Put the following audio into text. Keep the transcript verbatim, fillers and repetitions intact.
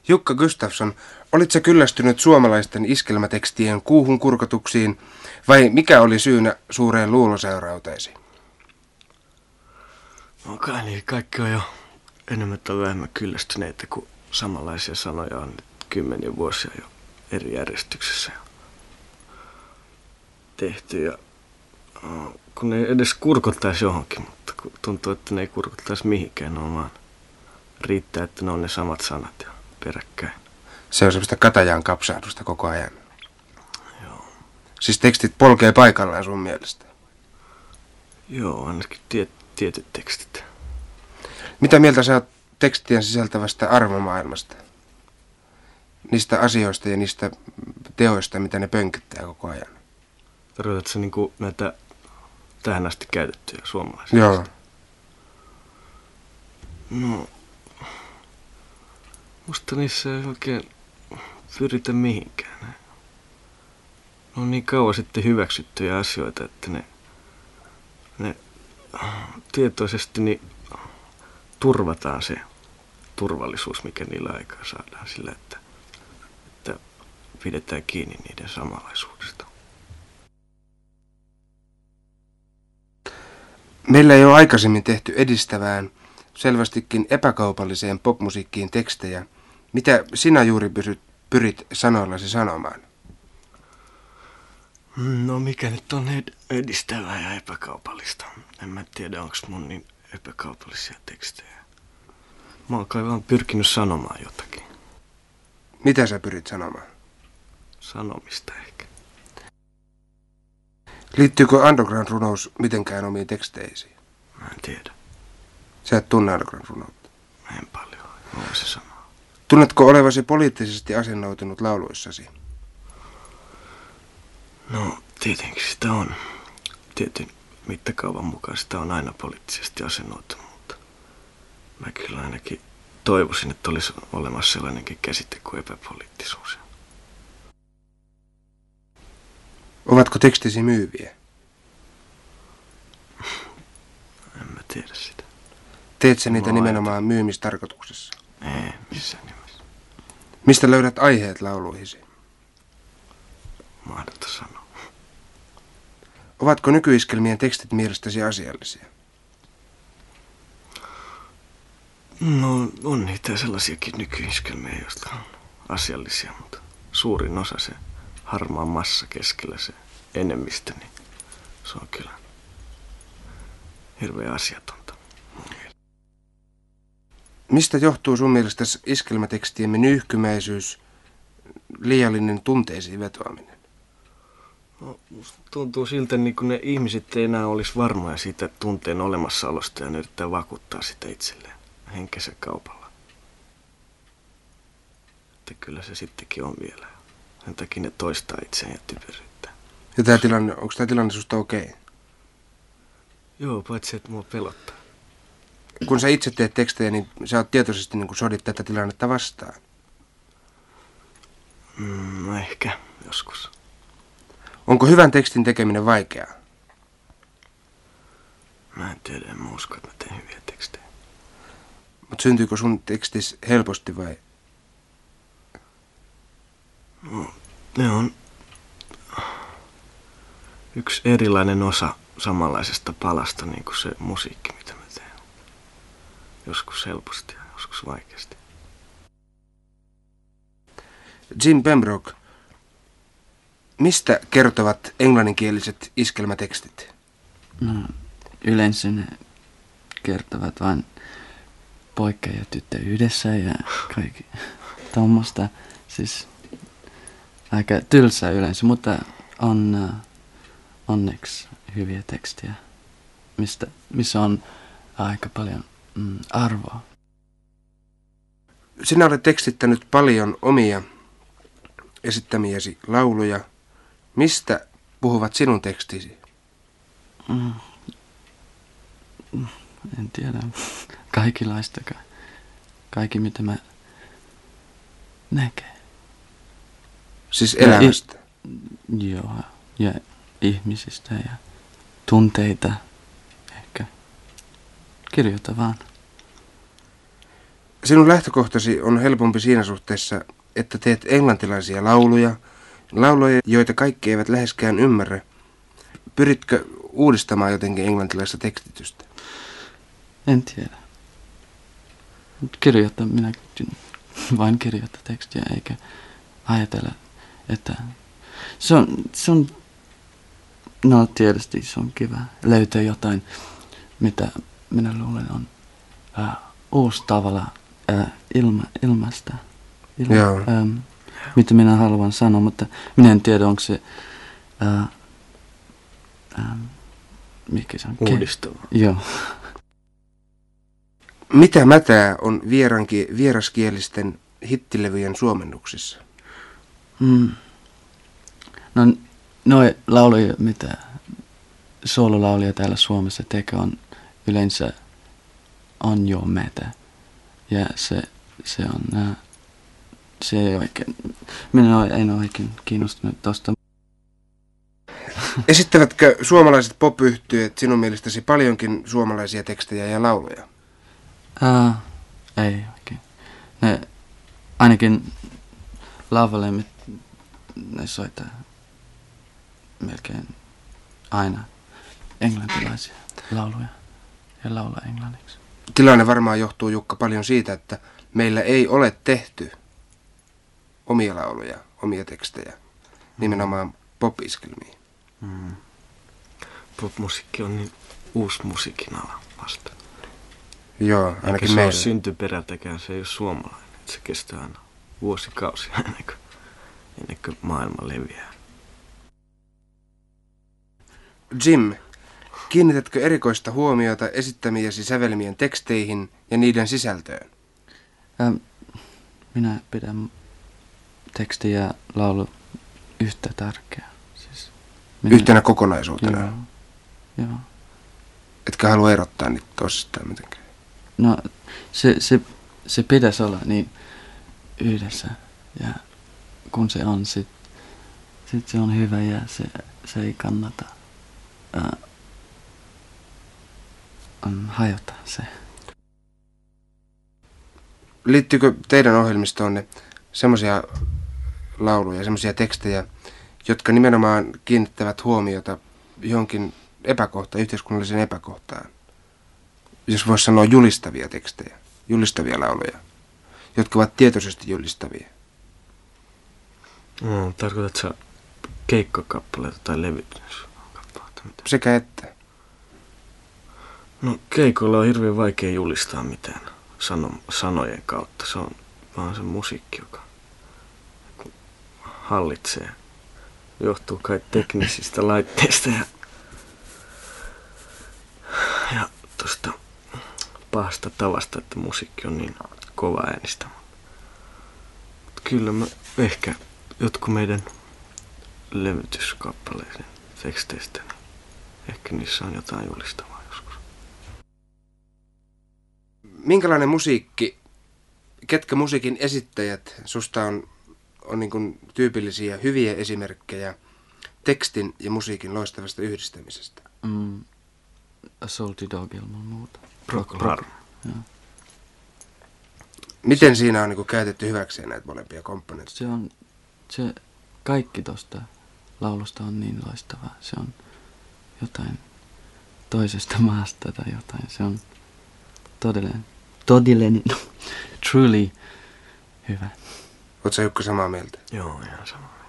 Jukka Gustafsson, olit sä kyllästynyt suomalaisten iskelmätekstien kuuhun kurkotuksiin vai mikä oli syynä suureen luuloseurauteesi? No kai niin, kaikki on jo enemmän tai vähemmän kyllästyneitä, kun samanlaisia sanoja on nyt kymmeniä vuosia jo eri järjestyksessä tehty. Ja, kun ne edes kurkottaisi johonkin, mutta tuntuu, että ne ei kurkottaisi mihinkään, no vaan riittää, että ne on ne samat sanat ja peräkkäin. Se on semmoista katajan kapsahdusta koko ajan. Joo. Siis tekstit polkee paikallaan sun mielestä? Joo, ainakin tiet, tietyt tekstit. Mitä mieltä sä oot tekstien sisältävästä arvomaailmasta? Niistä asioista ja niistä teoista, mitä ne pönkittää koko ajan? Tarkoitatko sä niinku näitä tähän asti käytettyjä suomalaisia? Joo. No, musta niissä ei oikein pyritä mihinkään. Ne on niin kauan sitten hyväksyttyjä asioita, että ne, ne tietoisesti niin turvataan se turvallisuus, mikä niillä aikaa saadaan sillä, että, että pidetään kiinni niiden samanlaisuudesta. Meillä ei ole aikaisemmin tehty edistävään, selvästikin epäkaupalliseen popmusiikkiin tekstejä. Mitä sinä juuri pyrit, pyrit sanoillasi sanomaan? No mikä nyt on edistävää ja epäkaupallista? En mä tiedä, onko mun niin epäkaupallisia tekstejä. Mä oon kai vaan pyrkinyt sanomaan jotakin. Mitä sä pyrit sanomaan? Sanomista ehkä. Liittyykö underground-runous mitenkään omiin teksteisiin? Mä en tiedä. Sä et tunne underground-runoutta? En paljon, voisi sanoa. Tunnetko olevasi poliittisesti asennoitunut lauluissasi? No, tietenkin sitä on. Tietyn mittakaavan mukaan sitä on aina poliittisesti asennoitunut, mutta mä kyllä ainakin toivoisin, että olisi olemassa sellainenkin käsite kuin epäpoliittisuus. Ovatko tekstisi myyviä? En mä tiedä sitä. Teet sä niitä Mä nimenomaan ajattelin. myymistarkoituksessa? Ei, missään nimessä. Mistä löydät aiheet lauluihisi? Mahdoton sanoa. Ovatko nykyiskelmien tekstit mielestäsi asiallisia? No, on niitä sellaisiakin nykyiskelmiä, joista on asiallisia, mutta suurin osa, se harmaa massa keskellä, se enemmistö, niin se on kyllä hirveän asiatonta. Mistä johtuu sun mielestäsi iskelmätekstiemme nyyhkymäisyys, liiallinen tunteisiin vetoaminen? No, musta tuntuu siltä, niin kuin ne ihmiset ei enää olisi varmoja siitä tunteen olemassaolosta ja ne yrittää vakuuttaa sitä itselleen henkensä kaupalla. Että kyllä se sittenkin on vielä. Sen takia ne toistaa itseään ja typeryyttää. Ja tää tilanne, onko tämä tilanne susta okei? Okay? Joo, paitsi että mua pelottaa. Kun sä itse teet tekstejä, niin sä oot tietoisesti niin kun sodit tätä tilannetta vastaan. Mm, no ehkä joskus. Onko hyvän tekstin tekeminen vaikeaa? Mä en tiedä, en mä usko, että mä teen hyviä tekstejä. Mutta syntyykö sun tekstis helposti vai? No, ne on yksi erilainen osa samanlaisesta palasta, niin kuin se musiikki, mitä mä teen. Joskus helposti ja joskus vaikeasti. Jim Pembroke, mistä kertovat englanninkieliset iskelmätekstit? No, yleensä ne kertovat vain poika ja tyttö yhdessä ja kaikki tuommoista. Siis aika tylsää yleensä, mutta on uh, onneksi hyviä tekstejä, mistä, missä on aika paljon mm, arvoa. Sinä olet tekstittänyt paljon omia esittämiäsi lauluja. Mistä puhuvat sinun tekstisi? Mm. En tiedä. Kaikenlaista. Kaikki mitä mä näkee. Siis elämästä? I, joo. Ja ihmisistä ja tunteita. Ehkä. Kirjoita vaan. Sinun lähtökohtasi on helpompi siinä suhteessa, että teet englantilaisia lauluja, lauluja, joita kaikki eivät läheskään ymmärrä. Pyritkö uudistamaan jotenkin englantilaista tekstitystä? En tiedä. Mut kirjoittaa, minä vain kirjoittaa tekstiä, eikä ajatella, että se on, se on, no tietysti se on kiva löytää jotain, mitä minä luulen on äh, uusi tavalla äh, ilma, ilmasta, ilma, Joo. ähm, mitä minä haluan sanoa, mutta minä en tiedä, onko se, äh, ähm, mikä se on? Uudistava. Joo. Mitä mätää on vieranki, vieraskielisten hittilevyjen suomennuksissa? Mm. No, noi lauluja, mitä soololaulija täällä Suomessa tekee, on yleensä on jo mätä. Ja se, se on, äh, se ei oikein, minä en ole oikein kiinnostunut tosta. Esittävätkö suomalaiset pop-yhtyeet sinun mielestäsi paljonkin suomalaisia tekstejä ja lauluja? Äh, ei oikein. Ne, ainakin lavalemmit, ne soittaa melkein aina englantilaisia lauluja ja laulaa englanniksi. Tilanne varmaan johtuu, Jukka, paljon siitä, että meillä ei ole tehty omia lauluja, omia tekstejä, nimenomaan pop-iskelmiin. Mm. Pop-musiikki on niin uusi musiikin ala vasta. Joo, Eikä ainakin se ole meillä. syntyperältäkään, se ei ole suomalainen. Että se kestää aina vuosikausia ennen kuin, ennen kuin maailma leviää. Jim, kiinnitätkö erikoista huomiota esittämiesi sävelmien teksteihin ja niiden sisältöön? Ähm, minä pidän teksti ja laulu yhtä tärkeää. Siis minä, Yhtenä kokonaisuutena. Joo, joo. Etkä halua erottaa niitä toisistaan mitenkään. No se, se, se pitäisi olla niin yhdessä ja kun se on, sit, sit se on hyvä ja se, se ei kannata ää, um, hajota se. Liittyykö teidän ohjelmistoonne semmoisia lauluja, semmoisia tekstejä, jotka nimenomaan kiinnittävät huomiota johonkin epäkohtaan, yhteiskunnalliseen epäkohtaan? Jos voisi sanoa julistavia tekstejä, julistavia lauluja, jotka ovat tietoisesti julistavia. No, tarkoitatko sä keikkakappaleita tai levytyskappaleita? Sekä että. No keikolla on hirveän vaikea julistaa mitään sano, sanojen kautta. Se on vaan se musiikki, joka hallitsee. Johtuu kai teknisistä laitteista ja, ja tosta pahasta tavasta, että musiikki on niin kova äänistä. Mut kyllä mä ehkä jotkut meidän levytyskappaleiden teksteistä, niin ehkä niissä on jotain julistavaa joskus. Minkälainen musiikki, ketkä musiikin esittäjät susta on, on niin kuin tyypillisiä hyviä esimerkkejä tekstin ja musiikin loistavasta yhdistämisestä? Mm, A Salty Dog ilman muuta. Procol. Miten siinä on niin kuin käytetty hyväkseen näitä molempia komponentteja? Se on, se kaikki tosta laulusta on niin loistavaa. Se on jotain toisesta maasta tai jotain. Se on todellinen, todellinen, truly hyvä. Oletko sä Jukka samaa mieltä? Joo, ihan sama.